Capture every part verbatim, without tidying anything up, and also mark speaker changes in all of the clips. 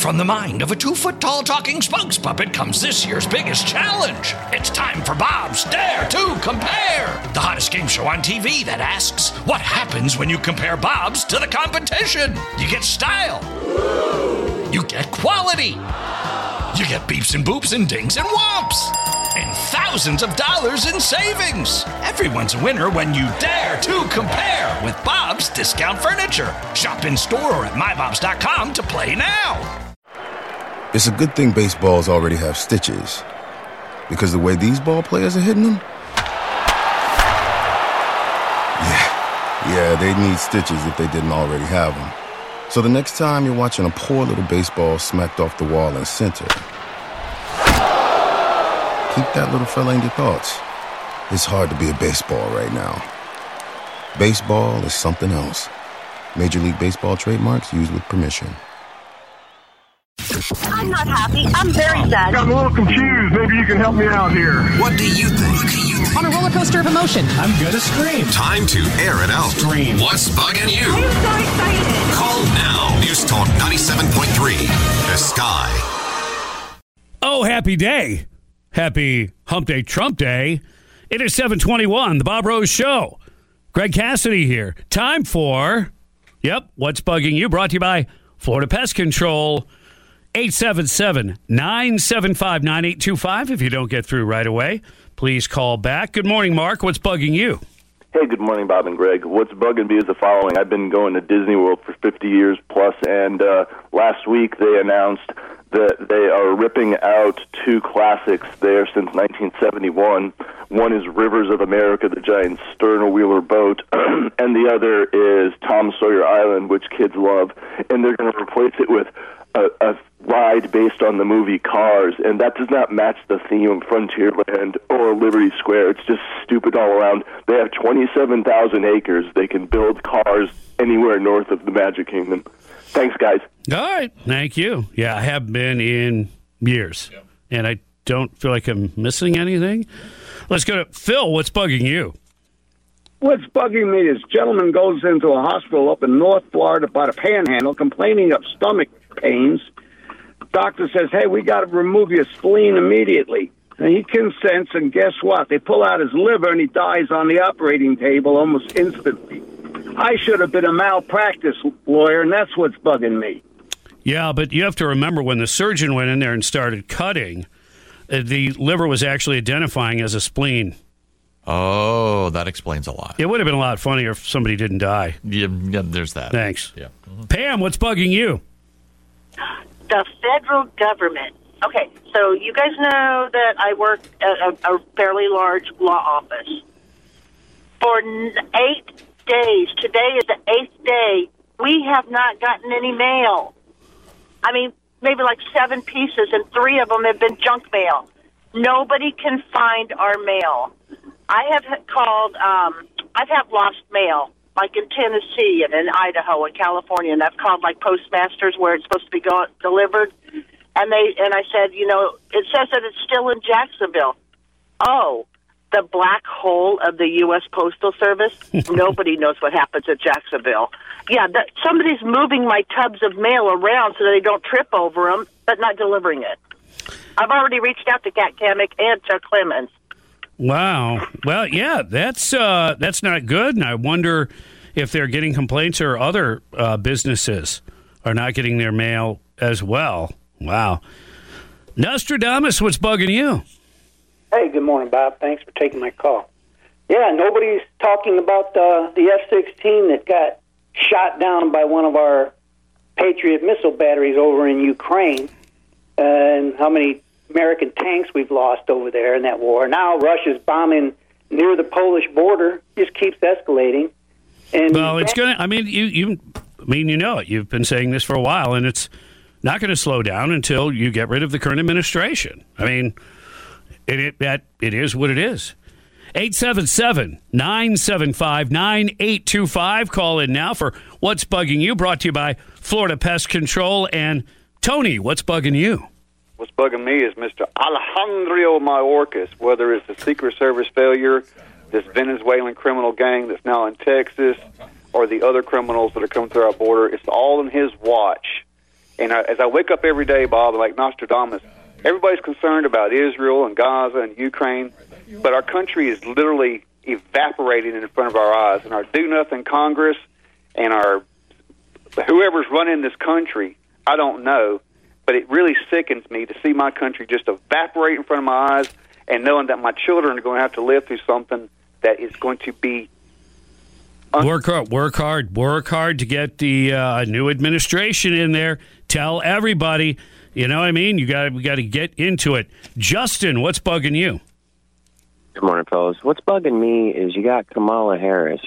Speaker 1: From the mind of a two-foot-tall talking spokes puppet comes this year's biggest challenge. It's time for Bob's Dare to Compare, the hottest game show on T V that asks, what happens when you compare Bobs to the competition? You get style. You get quality. You get beeps and boops and dings and whomps. And thousands of dollars in savings. Everyone's a winner when you dare to compare with Bob's Discount Furniture. Shop in store or at my bobs dot com to play now.
Speaker 2: It's a good thing baseballs already have stitches, because the way these ball players are hitting them, yeah, yeah, they need stitches if they didn't already have them. So the next time you're watching a poor little baseball smacked off the wall in center, keep that little fella in your thoughts. It's hard to be a baseball right now. Baseball is something else. Major League Baseball trademarks used with permission.
Speaker 3: I'm not happy. I'm very sad.
Speaker 4: I'm a little confused. Maybe you can help me out here.
Speaker 5: What do you think? What do you think?
Speaker 6: On a roller coaster of emotion.
Speaker 7: I'm gonna scream.
Speaker 5: Time to air it out.
Speaker 7: Scream.
Speaker 5: What's bugging you?
Speaker 3: I'm so excited.
Speaker 5: Call now. News Talk ninety-seven point three. The Sky.
Speaker 8: Oh, happy day. Happy Hump Day Trump Day. It is seven twenty-one, the Bob Rose Show. Greg Cassidy here. Time for, yep, What's Bugging You? Brought to you by Florida Pest Control. eight seven seven, nine seven five, nine eight two five. If you don't get through right away, please call back. Good morning, Mark. What's bugging you?
Speaker 9: Hey, good morning, Bob and Greg. What's bugging me is the following. I've been going to Disney World for fifty years plus, and uh, last week they announced that they are ripping out two classics there since nineteen seventy-one. One is Rivers of America, the giant stern-wheeler boat, and the other is Tom Sawyer Island, which kids love, and they're going to replace it with a, a ride based on the movie Cars, and that does not match the theme of Frontierland or Liberty Square. It's just stupid all around. They have twenty-seven thousand acres. They can build cars anywhere north of the Magic Kingdom. Thanks, guys.
Speaker 8: All right. Thank you. Yeah, I have been in years, yep. And I don't feel like I'm missing anything. Let's go to Phil. What's bugging you?
Speaker 10: What's bugging me is a gentleman goes into a hospital up in North Florida by the Panhandle complaining of stomach pains. Doctor says, hey, we got to remove your spleen immediately. And he consents, and guess what? They pull out his liver, and he dies on the operating table almost instantly. I should have been a malpractice lawyer, and that's what's bugging me.
Speaker 8: Yeah, but you have to remember when the surgeon went in there and started cutting, uh, the liver was actually identifying as a spleen.
Speaker 11: Oh, that explains a lot.
Speaker 8: It would have been a lot funnier if somebody didn't die.
Speaker 11: Yeah, yeah there's that.
Speaker 8: Thanks.
Speaker 11: Yeah. Mm-hmm.
Speaker 8: Pam, what's bugging you?
Speaker 3: The federal government. Okay, so you guys know that I work at a, a fairly large law office. For eight days, today is the eighth day, we have not gotten any mail. I mean, maybe like seven pieces, and three of them have been junk mail. Nobody can find our mail. I have called, um, I've had lost mail, like in Tennessee and in Idaho and California, and I've called like postmasters where it's supposed to be go- delivered. And they and I said, you know, it says that it's still in Jacksonville. Oh, the black hole of the U S Postal Service? Nobody knows what happens at Jacksonville. Yeah, that, somebody's moving my tubs of mail around so that they don't trip over them, but not delivering it. I've already reached out to Kat Kamek and to Clemens.
Speaker 8: Wow. Well, yeah, that's uh, that's not good, and I wonder if they're getting complaints or other uh, businesses are not getting their mail as well. Wow. Nostradamus, what's bugging you?
Speaker 12: Hey, good morning, Bob. Thanks for taking my call. Yeah, nobody's talking about uh, the F sixteen that got shot down by one of our Patriot missile batteries over in Ukraine, uh, and how many American tanks we've lost over there in that war. Now Russia's bombing near the Polish border, just keeps escalating. And
Speaker 8: well, it's going to, I mean, you, you, I mean, you know it. You've been saying this for a while, and it's not going to slow down until you get rid of the current administration. I mean, it, it, that, it is what it is. eight seven seven, nine seven five, nine eight two five. Call in now for What's Bugging You, brought to you by Florida Pest Control. And Tony, what's bugging you?
Speaker 13: What's bugging me is Mister Alejandro Mayorkas, whether it's the Secret Service failure, this Venezuelan criminal gang that's now in Texas, or the other criminals that are coming through our border. It's all in his watch. And I, as I wake up every day, Bob, like Nostradamus, everybody's concerned about Israel and Gaza and Ukraine, but our country is literally evaporating in front of our eyes. And our do-nothing Congress and our whoever's running this country, I don't know, but it really sickens me to see my country just evaporate in front of my eyes and knowing that my children are going to have to live through something that is going to be un-
Speaker 8: work hard, work hard, work hard to get the uh, new administration in there. Tell everybody, you know what I mean? You got we got to get into it. Justin, what's bugging you?
Speaker 6: Good morning, fellas. What's bugging me is you got Kamala Harris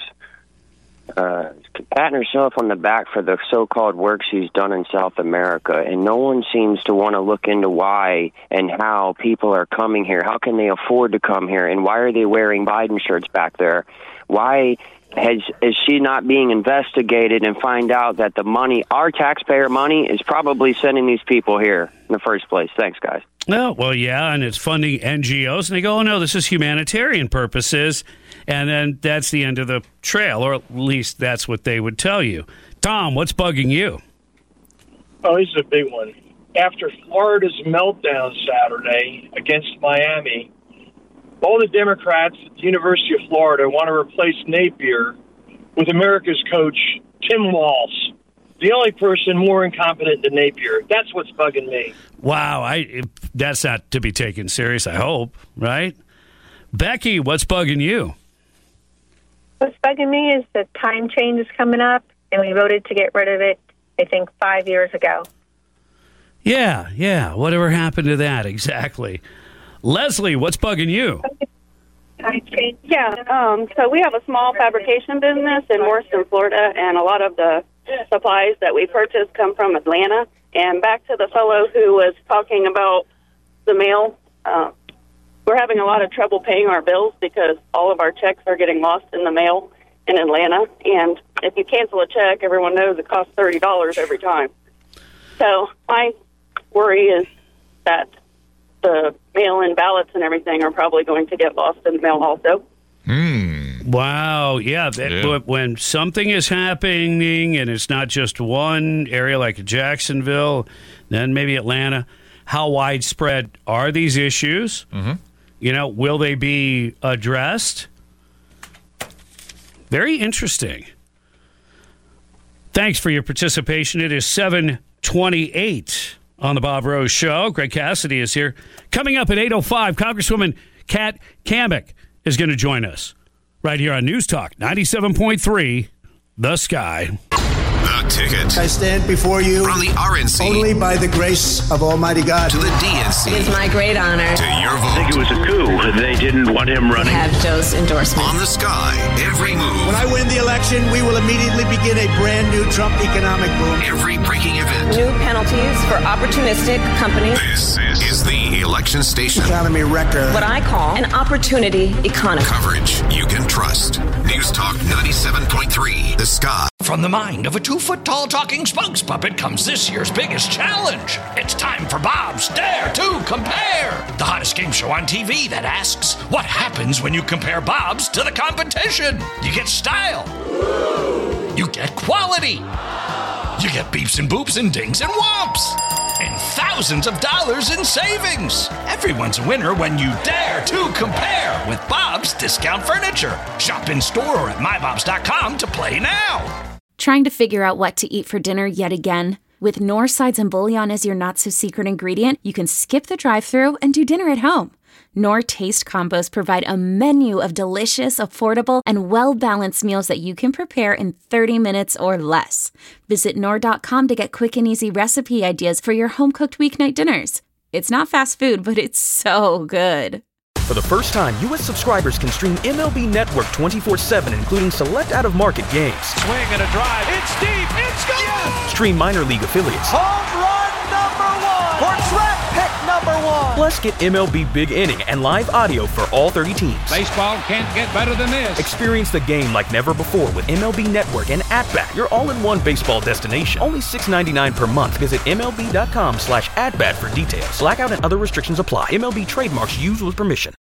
Speaker 6: uh, patting herself on the back for the so-called work she's done in South America, and no one seems to want to look into why and how people are coming here. How can they afford to come here, and why are they wearing Biden shirts back there? Why has is she not being investigated and find out that the money, our taxpayer money, is probably sending these people here in the first place? Thanks, guys.
Speaker 8: No, well, yeah, and it's funding N G Os, and they go, oh, no, this is humanitarian purposes, and then that's the end of the trail, or at least that's what they would tell you. Tom, what's bugging you?
Speaker 7: Oh, this is a big one. After Florida's meltdown Saturday against Miami, all the Democrats at the University of Florida want to replace Napier with America's coach, Tim Walz. The only person more incompetent than Napier. That's what's bugging me.
Speaker 8: Wow, I that's not to be taken serious, I hope, right? Becky, what's bugging you?
Speaker 14: What's bugging me is the time change is coming up, and we voted to get rid of it, I think, five years ago.
Speaker 8: Yeah, yeah, whatever happened to that, exactly. Leslie, what's bugging you?
Speaker 15: Yeah, um, so we have a small fabrication business in Morriston, Florida, and a lot of the supplies that we purchase come from Atlanta. And back to the fellow who was talking about the mail, uh, we're having a lot of trouble paying our bills because all of our checks are getting lost in the mail in Atlanta. And if you cancel a check, everyone knows it costs thirty dollars every time. So my worry is that the mail-in ballots and everything are probably going to get lost in the mail also.
Speaker 8: Mm. Wow, yeah, that,
Speaker 11: Yeah.
Speaker 8: when something is happening and it's not just one area like Jacksonville, then maybe Atlanta, how widespread are these issues?
Speaker 11: Mm-hmm.
Speaker 8: You know, will they be addressed? Very interesting. Thanks for your participation. It is seven twenty-eight on the Bob Rose Show. Greg Cassidy is here. Coming up at eight oh five, Congresswoman Kat Cammack is going to join us right here on News Talk ninety-seven point three, The Sky.
Speaker 5: The Ticket.
Speaker 16: I stand before you
Speaker 5: From the R N C
Speaker 16: only by the grace of Almighty God.
Speaker 5: to the D N C.
Speaker 17: It is my great honor
Speaker 5: To your vote.
Speaker 18: I think it was a coup. They didn't want him
Speaker 17: to
Speaker 18: running.
Speaker 17: have Joe's endorsement.
Speaker 5: On the Sky. Every move.
Speaker 16: When I win the election, we will immediately begin a brand new Trump economic boom.
Speaker 5: Every breaking event.
Speaker 17: New penalties for opportunistic companies.
Speaker 5: This is the election station.
Speaker 16: Economy wrecker.
Speaker 17: What I call an opportunity economy.
Speaker 5: Coverage you can trust. News Talk ninety-seven point three. The Sky.
Speaker 1: From the mind of a two-foot-tall talking spokes puppet comes this year's biggest challenge. It's time for Bob's Dare to Compare, the hottest game show on T V that asks, what happens when you compare Bob's to the competition? You get style. You get quality. You get beeps and boops and dings and whomps. And thousands of dollars in savings. Everyone's a winner when you dare to compare with Bob's Discount Furniture. Shop in store or at my bobs dot com to play now.
Speaker 19: Trying to figure out what to eat for dinner yet again? With Knorr sides and bouillon as your not-so-secret ingredient, you can skip the drive-thru and do dinner at home. Knorr Taste Combos provide a menu of delicious, affordable, and well-balanced meals that you can prepare in thirty minutes or less. Visit Knorr dot com to get quick and easy recipe ideas for your home-cooked weeknight dinners. It's not fast food, but it's so good.
Speaker 20: For the first time, U S subscribers can stream M L B Network twenty-four seven, including select out-of-market games.
Speaker 21: Swing and a drive. It's deep. It's gone. Yes.
Speaker 20: Stream minor league affiliates.
Speaker 21: Home run number one. For draft pick number one.
Speaker 20: Plus, get M L B Big Inning and live audio for all thirty teams.
Speaker 21: Baseball can't get better than this.
Speaker 20: Experience the game like never before with M L B Network and At-Bat, your all-in-one baseball destination. Only six ninety-nine per month. Visit M L B dot com slash at bat for details. Blackout and other restrictions apply. M L B trademarks used with permission.